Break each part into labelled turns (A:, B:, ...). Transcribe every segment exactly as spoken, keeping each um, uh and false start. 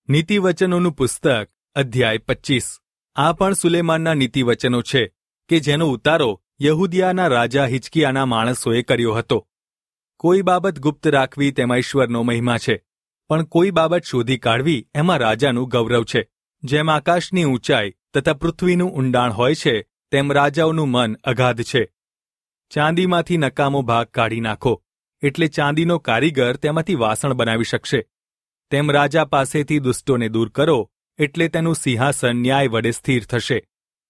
A: નીતિવચનોનું પુસ્તક અધ્યાય પચીસ. આ પણ સુલેમાનના નીતિવચનો છે કે જેનો ઉતારો યહૂદિયાના રાજા હિજકિયાના માણસોએ કર્યો હતો. કોઈ બાબત ગુપ્ત રાખવી તેમાં ઈશ્વરનો મહિમા છે, પણ કોઈ બાબત શોધી કાઢવી એમાં રાજાનું ગૌરવ છે. જેમ આકાશની ઊંચાઈ તથા પૃથ્વીનું ઊંડાણ હોય છે, તેમ રાજાઓનું મન અગાધ છે. ચાંદીમાંથી નકામો ભાગ કાઢી નાખો, એટલે ચાંદીનો કારીગર તેમાંથી વાસણ બનાવી શકશે. તેમ રાજા પાસેથી દુષ્ટોને દૂર કરો, એટલે તેનું સિંહાસન ન્યાય વડે સ્થિર થશે.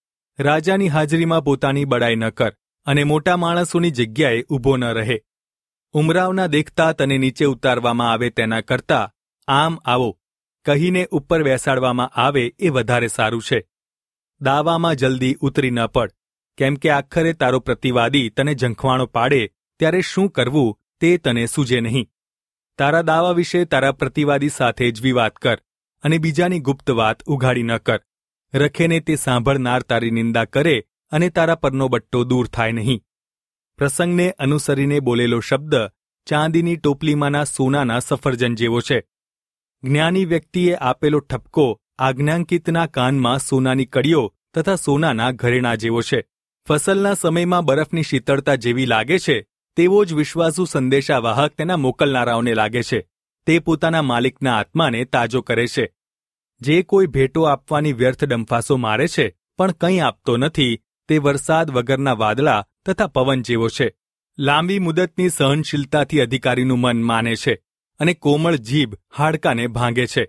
A: રાજાની હાજરીમાં પોતાની બડાઈ ન કર, અને મોટા માણસોની જગ્યાએ ઊભો ન રહે. ઉમરાવના દેખતા તને નીચે ઉતારવામાં આવે તેના કરતાં આમ આવો કહીને ઉપર બેસાડવામાં આવે એ વધારે સારું છે. દાવામાં જલ્દી ઉતરી ન પડ, કેમ કે આખરે તારો પ્રતિવાદી તને ઝંખવાણો પાડે ત્યારે શું કરવું તે તને સૂજે નહીં. તારા દાવા વિશે તારા પ્રતિવાદી સાથે જ વિવાદ કર, અને બીજાની ગુપ્ત વાત ઉઘાડી ન કર. રખેને તે સાંભળનાર તારી નિંદા કરે અને તારા પરનો બટ્ટો દૂર થાય નહીં. પ્રસંગને અનુસરીને બોલેલો શબ્દ ચાંદીની ટોપલીમાંના સોનાના સફરજન જેવો છે. જ્ઞાની વ્યક્તિએ આપેલો ઠપકો આજ્ઞાંકિતના કાનમાં સોનાની કડીઓ તથા સોનાના ઘરેણા જેવો છે. ફસલના સમયમાં બરફની શીતળતા જેવી લાગે છે, તેવો જ વિશ્વાસુ સંદેશાવાહક તેના મોકલનારાઓને લાગે છે. તે પોતાના માલિકના આત્માને તાજો કરે છે. જે કોઈ ભેટો આપવાની વ્યર્થ ડંફાસો મારે છે પણ કંઈ આપતો નથી, તે વરસાદ વગરના વાદળા તથા પવન જેવો છે. લાંબી મુદતની સહનશીલતાથી અધિકારીનું મન માને છે, અને કોમળ જીભ હાડકાને ભાંગે છે.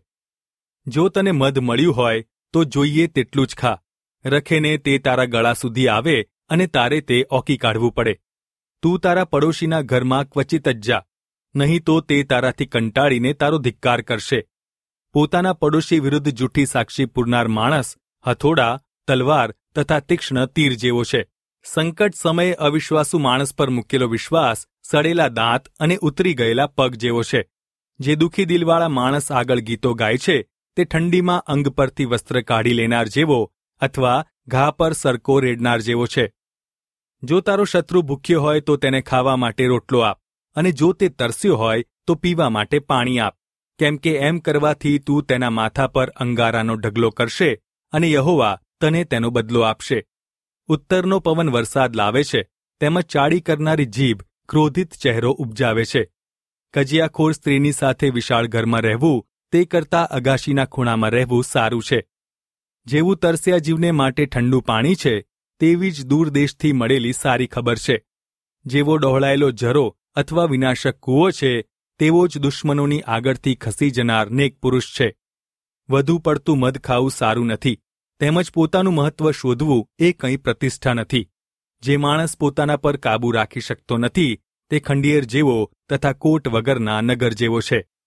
A: જો તને મધ મળ્યું હોય તો જોઈએ તેટલું જ ખા. રખેને તે તારા ગળા સુધી આવે અને તારે તે ઓકી કાઢવું પડે. તું તારા પડોશીના ઘરમાં ક્વચિત જ જા, નહીં તો તે તારાથી કંટાળીને તારો ધિક્કાર કરશે. પોતાના પડોશી વિરુદ્ધ જૂઠી સાક્ષી પૂરનાર માણસ હથોડા, તલવાર તથા તીક્ષ્ણ તીર જેવો છે. સંકટ સમયે અવિશ્વાસુ માણસ પર મૂકેલો વિશ્વાસ સડેલા દાંત અને ઉતરી ગયેલા પગ જેવો છે. જે દુઃખી દિલવાળા માણસ આગળ ગીતો ગાય છે, તે ઠંડીમાં અંગ પરથી વસ્ત્ર કાઢી લેનાર જેવો અથવા ઘા પર સરકો રેડનાર જેવો છે. જો તારો શત્રુ ભૂખ્યો હોય તો તેને ખાવા માટે રોટલો આપ, અને જો તે તરસ્યો હોય તો પીવા માટે પાણી આપ, કેમ કે એમ કરવાથી તું તેના માથા પર અંગારાનો ઢગલો કરશે, અને યહોવા તને તેનો બદલો આપશે. ઉત્તરનો પવન વરસાદ લાવે છે, તેમજ ચાડી કરનારી જીભ ક્રોધિત ચહેરો ઉપજાવે છે. કજિયાખોર સ્ત્રીની સાથે વિશાળ ઘરમાં રહેવું તે કરતાં અગાશીના ખૂણામાં રહેવું સારું છે. જેવું તરસ્યા જીવને માટે ઠંડુ પાણી છે, તેવી જ દૂર દેશથી મળેલી સારી ખબર છે. જેવો ડહોળાયેલો ઝરો અથવા વિનાશક કૂવો છે, તેવો જ દુશ્મનોની આગળથી ખસી જનાર નેક પુરુષ છે. વધુ પડતું મધ ખાવું સારું નથી, તેમજ પોતાનું મહત્વ શોધવું એ કંઈ પ્રતિષ્ઠા નથી. જે માણસ પોતાના પર કાબૂ રાખી શકતો નથી, તે ખંડિયેર જેવો તથા કોટ વગરના નગર જેવો છે.